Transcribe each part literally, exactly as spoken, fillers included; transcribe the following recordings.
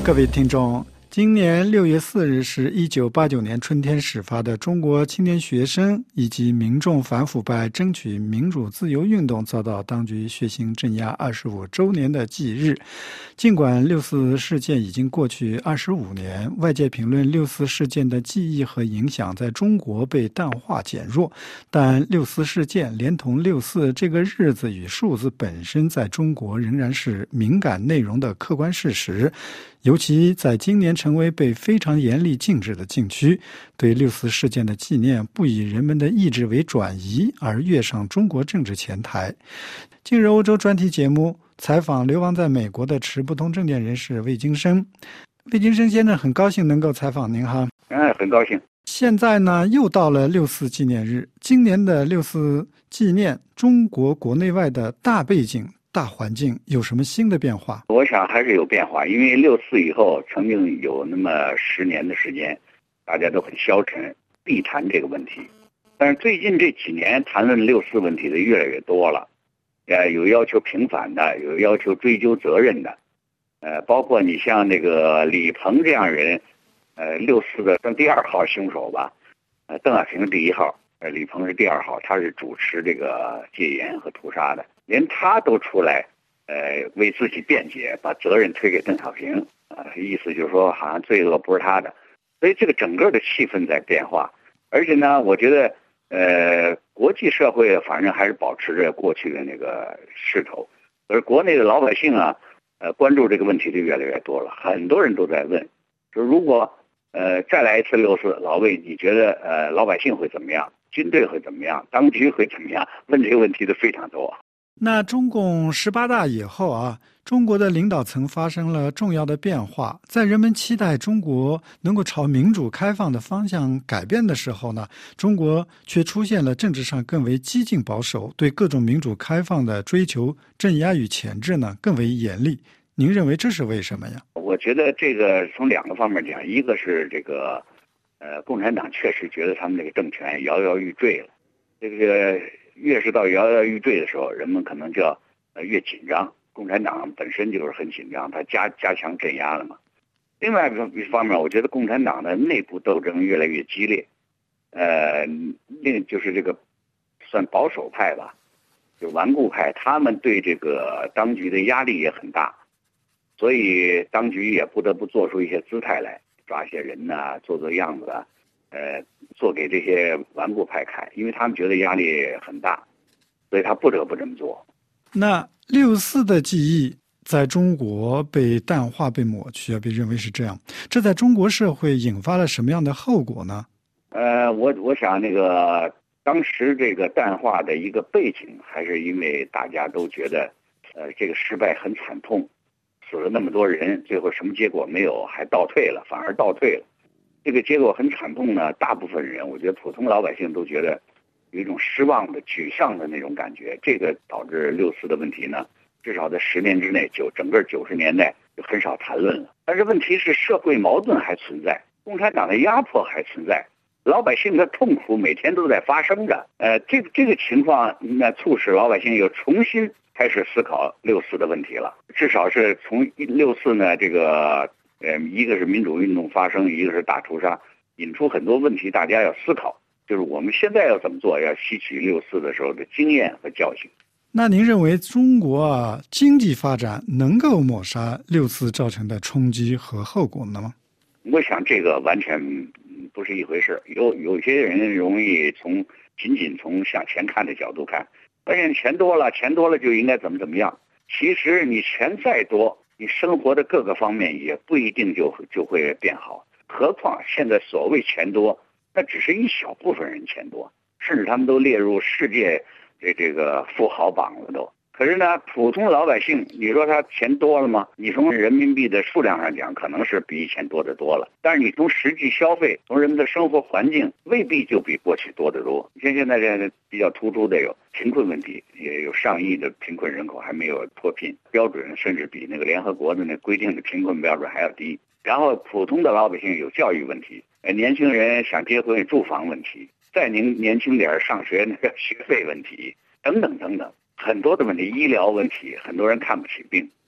各位听众，今年六月四日是一九八九年春天始发的中国青年学生以及民众反腐败、争取民主自由运动遭到当局血腥镇压二十五周年的忌日。尽管六四事件已经过去二十五年，外界评论六四事件的记忆和影响在中国被淡化减弱，但六四事件连同六四这个日子与数字本身在中国仍然是敏感内容的客观事实。尤其在今年成为被非常严厉禁止的禁区，对六四事件的纪念不以人们的意志为转移，而跃上中国政治前台。近日欧洲专题节目采访流亡在美国的持不同政见人士魏京生。魏京生先生，很高兴能够采访您哈。 嗯，很高兴。 现在呢，又到了六四纪念日，今年的六四纪念，中国国内外的大背景、大环境有什么新的变化？ 我想还是有变化，因为六四以后曾经有那么十年的时间，大家都很消沉，避谈这个问题。但是最近这几年谈论六四问题的越来越多了，呃，有要求平反的，有要求追究责任的，呃，包括你像那个李鹏这样人，呃，六四的第二号凶手吧，呃，邓小平是第一号，呃，李鹏是第二号，他是主持这个戒严和屠杀的。连他都出来，呃，为自己辩解，把责任推给邓小平，呃，意思就是说，好像罪恶不是他的，所以这个整个的气氛在变化。而且呢，我觉得，呃，国际社会反正还是保持着过去的那个势头，而国内的老百姓啊，呃，关注这个问题就越来越多了。很多人都在问，说如果呃再来一次六四，老魏，你觉得呃老百姓会怎么样？军队会怎么样？当局会怎么样？问这个问题的非常多。 那中共十八大以后啊，中国的领导层发生了重要的变化，在人们期待中国能够朝民主开放的方向改变的时候呢，中国却出现了政治上更为激进保守，对各种民主开放的追求、镇压与钳制呢更为严厉。您认为这是为什么呀？ 我觉得这个从两个方面讲，一个是这个，呃，共产党确实觉得他们这个政权摇摇欲坠了，这个。越是到摇摇欲坠的时候，人们可能就要呃越紧张。共产党本身就是很紧张，他加加强镇压了嘛。另外一方面，我觉得共产党的内部斗争越来越激烈，呃，另就是这个算保守派吧，就顽固派，他们对这个当局的压力也很大，所以当局也不得不做出一些姿态来，抓一些人呐、啊，做做样子啊。呃，做给这些顽固派看，因为他们觉得压力很大，所以他不得不这么做。 那六四的记忆在中国被淡化、被抹去，被认为是这样，这在中国社会引发了什么样的后果呢？ 呃，我我想那个当时这个淡化的一个背景，还是因为大家都觉得，呃，这个失败很惨痛，死了那么多人，最后什么结果没有，还倒退了，反而倒退了。这个结果很惨痛呢，大部分人，我觉得普通老百姓都觉得有一种失望的、沮丧的那种感觉。这个导致六四的问题呢，至少在十年之内，九整个九十年代就很少谈论了。但是问题是，社会矛盾还存在，共产党的压迫还存在，老百姓的痛苦每天都在发生着。呃，这个这个情况，那促使老百姓又重新开始思考六四的问题了。至少是从六四呢这个。呃，一个是民主运动发生，一个是大屠杀，引出很多问题，大家要思考，就是我们现在要怎么做，要吸取六四的时候的经验和教训。 那您认为中国啊经济发展能够抹杀六四造成的冲击和后果呢？ 我想这个完全不是一回事。有有些人容易从仅仅从向前看的角度看，发现钱多了，钱多了就应该怎么怎么样。其实你钱再多，你生活的各个方面也不一定就就会变好，何况现在所谓钱多，那只是一小部分人钱多，甚至他们都列入世界这这个富豪榜了都。可是呢，普通老百姓，你说他钱多了吗？你从人民币的数量上讲，可能是比以前多得多了。但是你从实际消费，从人们的生活环境，未必就比过去多得多。你像现在这比较突出的有贫困问题，也有上亿的贫困人口还没有脱贫，标准甚至比那个联合国的那规定的贫困标准还要低。然后普通的老百姓有教育问题，呃，年轻人想结婚有住房问题，再年年轻点上学那个学费问题，等等等等。很多的问题，医疗问题，很多人看不起病，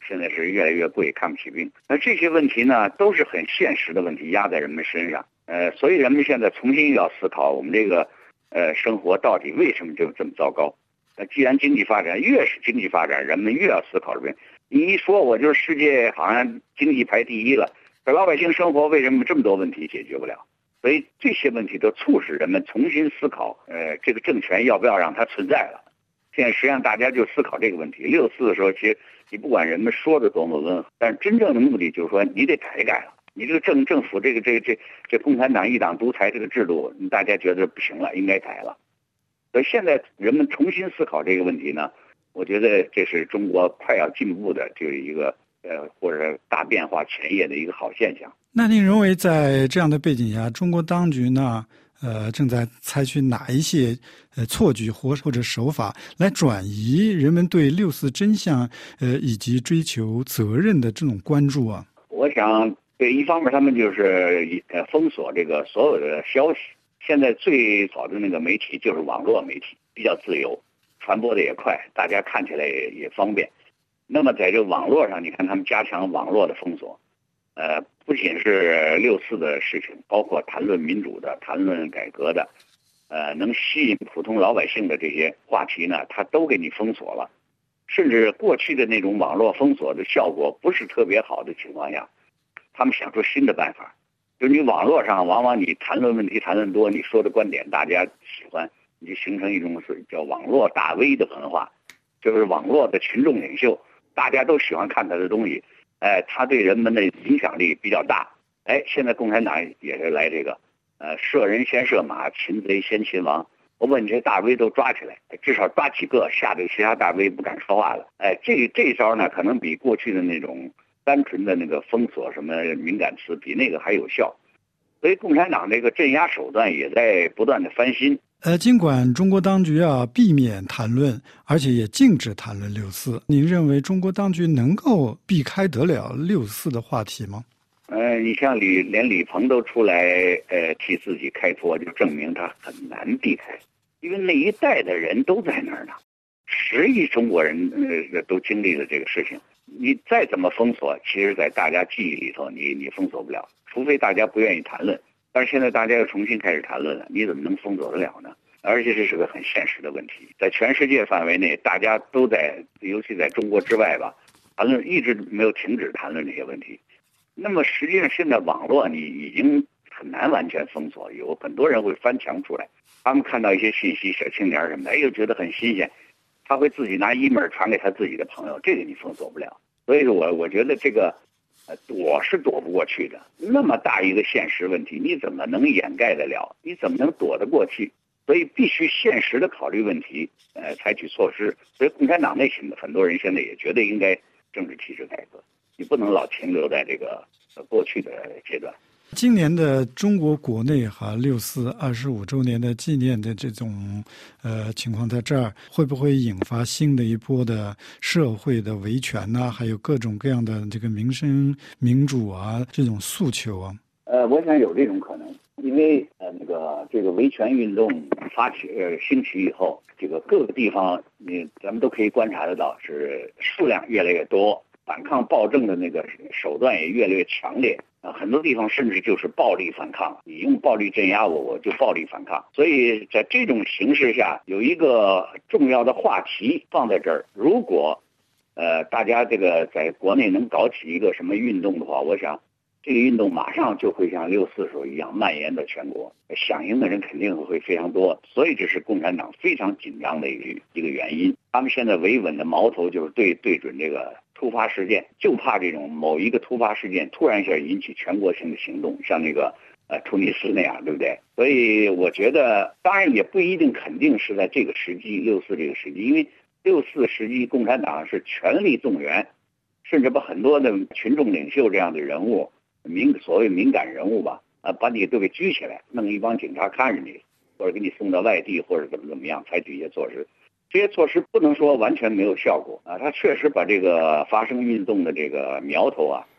现在是越来越贵，看不起病。那这些问题呢，都是很现实的问题，压在人们身上。呃，所以人们现在重新要思考，我们这个呃生活到底为什么就这么糟糕？那既然经济发展，越是经济发展，人们越要思考这个。你一说我就是世界好像经济排第一了，可老百姓生活为什么这么多问题解决不了？所以这些问题都促使人们重新思考，呃，这个政权要不要让它存在了？现在实际上大家就思考这个问题。六四的时候，其实你不管人们说的多么温和，但是真正的目的就是说，你得改一改了。你这个政政府这个这个这这共产党一党独裁这个制度，大家觉得不行了，应该改了。所以现在人们重新思考这个问题呢，我觉得这是中国快要进步的这一个呃或者大变化前夜的一个好现象。 那您认为在这样的背景下，中国当局呢，呃，正在采取哪一些呃措举或或者手法来转移人们对六四真相呃以及追求责任的这种关注啊？ 我想，对，一方面他们就是呃封锁这个所有的消息。现在最好的那个媒体就是网络媒体，比较自由，传播的也快，大家看起来也也方便。那么在这个网络上，你看他们加强网络的封锁，呃，不仅是六四的事情，包括谈论民主的、谈论改革的，呃，能吸引普通老百姓的这些话题呢，他都给你封锁了。甚至过去的那种网络封锁的效果不是特别好的情况下，他们想出新的办法。就是你网络上往往你谈论问题谈论多，你说的观点大家喜欢，你就形成一种是叫网络大 V 的文化，就是网络的群众领袖，大家都喜欢看他的东西，哎，他对人们的影响力比较大。哎，现在共产党也是来这个，呃，射人先射马，擒贼先擒王。我把你这大 V 都抓起来，至少抓几个，吓得其他大 V 不敢说话了。哎，这这招呢，可能比过去的那种单纯的那个封锁什么敏感词比那个还有效。所以共产党这个镇压手段也在不断的翻新。 呃，尽管中国当局啊避免谈论，而且也禁止谈论六四，您认为中国当局能够避开得了六四的话题吗？ 呃，你像李连李鹏都出来呃替自己开脱，就证明他很难避开，因为那一代的人都在那儿呢，十亿中国人呃都经历了这个事情。你再怎么封锁，其实在大家记忆里头，你你封锁不了，除非大家不愿意谈论。但是现在大家又重新开始谈论了，你怎么能封锁得了呢？而且这是个很现实的问题，在全世界范围内，大家都在，尤其在中国之外吧，谈论一直没有停止谈论这些问题。那么实际上现在网络你已经很难完全封锁，有很多人会翻墙出来，他们看到一些信息，小青年什么的，哎呦觉得很新鲜，他会自己拿 email 传给他自己的朋友，这个你封锁不了。所以我我觉得这个呃躲是躲不过去的，那么大一个现实问题，你怎么能掩盖得了？你怎么能躲得过去？所以必须现实的考虑问题，呃，采取措施。所以共产党内心的很多人现在也觉得应该政治体制改革，你不能老停留在这个呃过去的阶段。 今年的中国国内哈六四二十五周年的纪念的这种呃情况，在这儿会不会引发新的一波的社会的维权呐、啊，还有各种各样的这个民生民主啊这种诉求啊？ 呃，我想有这种可能，因为呃那个这个维权运动发起呃兴起以后，这个各个地方你咱们都可以观察得到，是数量越来越多，反抗暴政的那个手段也越来越强烈啊，很多地方甚至就是暴力反抗，你用暴力镇压我，我就暴力反抗。所以在这种形势下，有一个重要的话题放在这儿，如果呃大家这个在国内能搞起一个什么运动的话，我想这个运动马上就会像六四时候一样蔓延到全国，响应的人肯定会非常多，所以这是共产党非常紧张的一个一个原因。他们现在维稳的矛头就是对对准这个突发事件，就怕这种某一个突发事件突然一下引起全国性的行动，像那个呃突尼斯那样，对不对？所以我觉得，当然也不一定肯定是在这个时机，六四这个时机，因为六四时机共产党是全力动员，甚至把很多的群众领袖这样的人物。敏所谓敏感人物吧，啊，把你都给拘起来，弄一帮警察看着你，或者给你送到外地，或者怎么怎么样，采取一些措施。这些措施不能说完全没有效果啊，它确实把这个发生运动的这个苗头啊，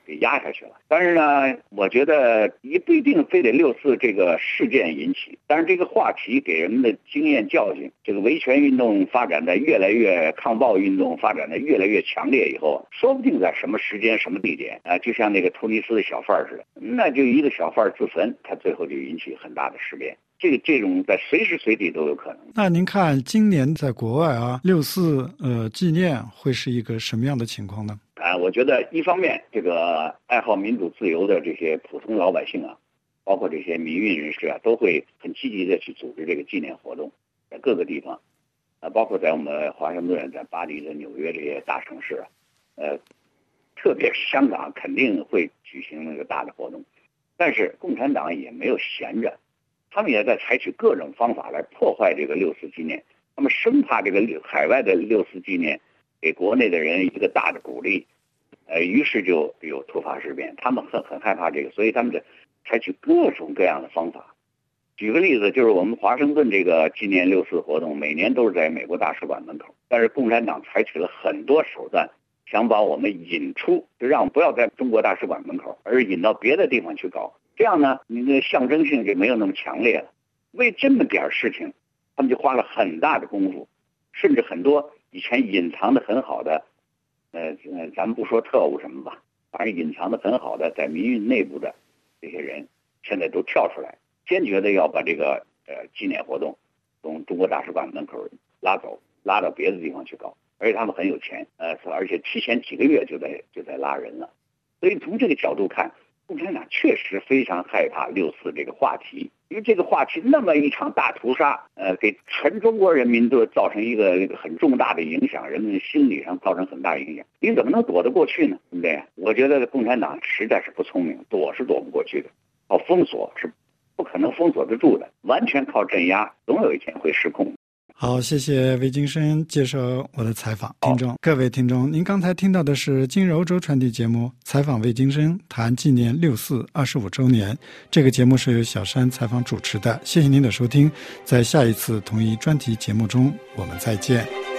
给压下去了。但是呢，我觉得也不一定非得六四这个事件引起，但是这个话题给人们的经验教训，这个维权运动发展的越来越，抗暴运动发展的越来越强烈以后，说不定在什么时间什么地点啊，就像那个突尼斯的小贩似的，那就一个小贩自焚，他最后就引起很大的事变。这个这种在随时随地都有可能。 那您看今年在国外啊，六四呃纪念会是一个什么样的情况呢？ 啊，我觉得一方面这个爱好民主自由的这些普通老百姓啊，包括这些民运人士啊，都会很积极的去组织这个纪念活动，在各个地方，啊，包括在我们华盛顿、在巴黎、在纽约这些大城市啊，呃，特别是香港肯定会举行那个大的活动，但是共产党也没有闲着。他们也在采取各种方法来破坏这个六四纪念，他们生怕这个海外的六四纪念给国内的人一个大的鼓励，呃，于是就有突发事变。他们很很害怕这个，所以他们得采取各种各样的方法。举个例子，就是我们华盛顿这个纪念六四活动，每年都是在美国大使馆门口，但是共产党采取了很多手段，想把我们引出，就让不要在中国大使馆门口，而引到别的地方去搞。这样呢，你的象征性就没有那么强烈了。为这么点事情，他们就花了很大的功夫，甚至很多以前隐藏的很好的，呃，咱们不说特务什么吧，反正隐藏的很好的在民运内部的这些人，现在都跳出来，坚决的要把这个呃纪念活动从中国大使馆门口拉走，拉到别的地方去搞。而且他们很有钱，呃，而且提前几个月就在就在拉人了。所以从这个角度看，共产党确实非常害怕六四这个话题，因为这个话题那么一场大屠杀，呃，给全中国人民都造成一个一个很重大的影响，人们心理上造成很大影响。你怎么能躲得过去呢？对不对？我觉得共产党实在是不聪明，躲是躲不过去的，靠封锁是不可能封锁得住的，完全靠镇压，总有一天会失控。 好，谢谢魏京生接受我的采访。听众，各位听众，您刚才听到的是经由周传递节目采访魏京生谈纪念六四二十五周年。这个节目是由小山采访主持的。谢谢您的收听，在下一次同一专题节目中我们再见。